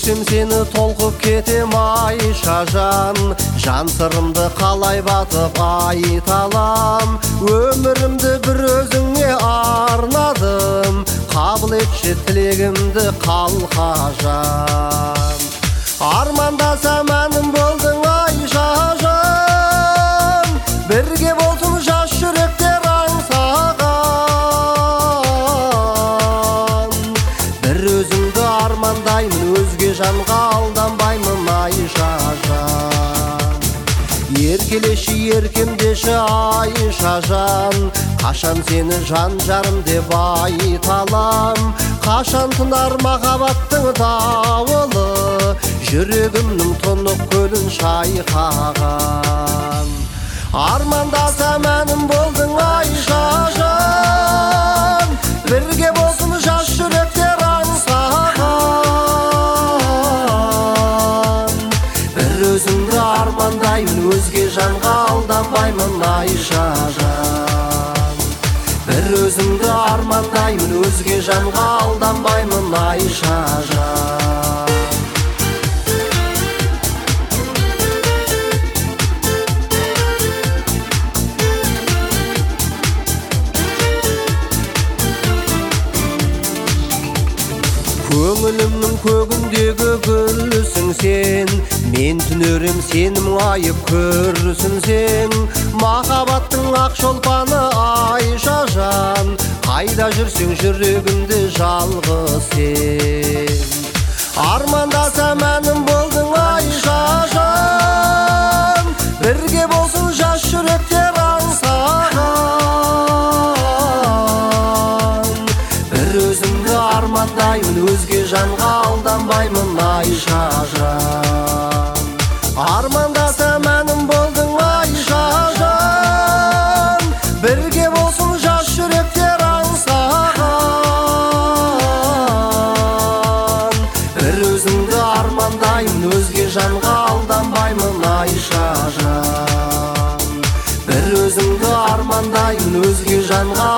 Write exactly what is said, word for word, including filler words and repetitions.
көрсем сені толқып кетем Айша жан, жан сырымды қалай батып айталам. Өмірімді бір өзіңе арнадым, қабыл етші тілегімді қалқа жан. Армандасам әнім болдың Айша жан, бірге болсын жас жүректер аңсаған. Бір өзімді армандаймын, өзге жанға алданбаймын Айша жан. Еркелеші еркемдеші Айша жан, қашан сені жан жарым деп айталам. Қашан тынар махаббаттың дауылы, жүрегімнің тұнық көлін шайқаған. Армандасам әнім болдың Айша жан, бірге болсын жас жүректер аңсаған. Бір өзіңді армандаймын, өзге жанға алданбаймын Айша жан. Бір өзіңді армандаймын, өзге жанға алданбаймын Айша жан. Көңілімнің көгіндегі гүлсің сен, мен түнерем сені мұңайып көрсін сен. Махаббаттың ақ шолпаны Айша жан, қайда жүрсең жүрегімді жалғыз сен. Армандасам әнім болдың Айша жан, бірге болсын жас жүректер аңсаған. Бір өзімді армандаймын, өзге жанға алданбаймын Айша жан. Армандасам әнім болдың Айша жан, бірге болсын жас жүректер аңсаған. Бір өзімді армандаймын, өзге жанға алданбаймын Айша жан. Бір өзімді армандаймын, өзге жанға